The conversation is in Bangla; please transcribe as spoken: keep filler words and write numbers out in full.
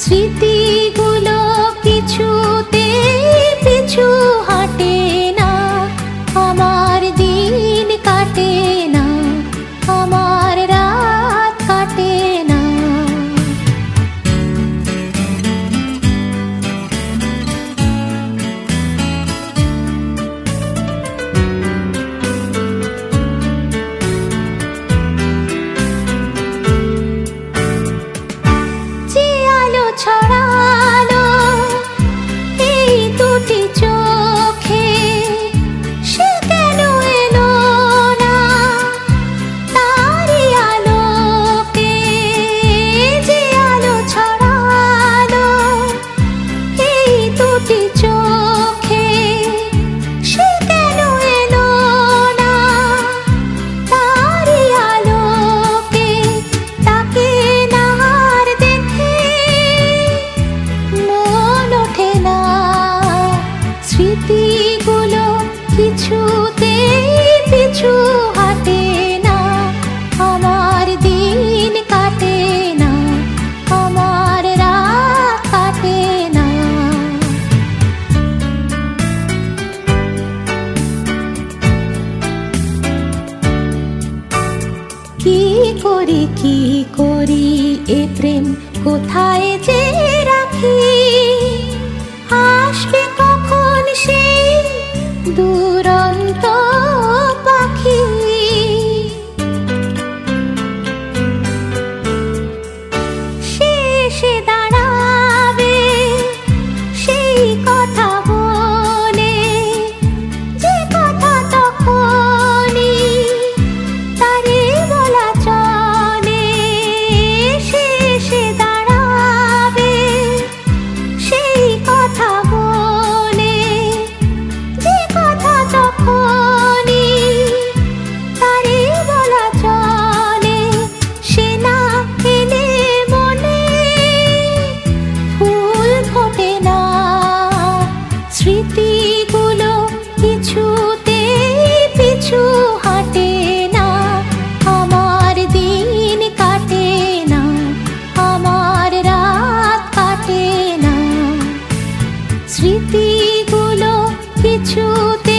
স্মৃতিগুলো কিছুতে পিছু হাঁটে না, আমার দিন কাটে না, আমার রাত কাটে না। যে আলো ছড়ালো এই দুটি চোখে, সে কেন এলো না তারই আলোকে? যে আলো ছড়ালো এই দুটি চোখে, সে কেন এলো না তারই আলোকে? তাকে না আর দেখে মন ওঠে না, স্মৃতিগুলো কিছুতে পিছু হাঁটে না, আমার দিন কাটে না, আমার রাত কাটে না। কি করি কি করি এ প্রেম কোথায় যে রাখি? আসবে কখন সেই দুরন্ত পাখি? সে এসে দাঁড়াবে সেই কথা বলে, যে কথা তখনই তারে বলা চলে। সে এসে দাঁড়াবে সেই কথা বলে, যে কথা তখনই তারে বলা চলে। সে না এলে মনে ফুল ফোটে না, স্মৃতিগুলো কিছুতে পিছু হাঁটে না, আমার দিন কাটে না, আমার রাত কাটে না। স্মৃতিগুলো কিছুতে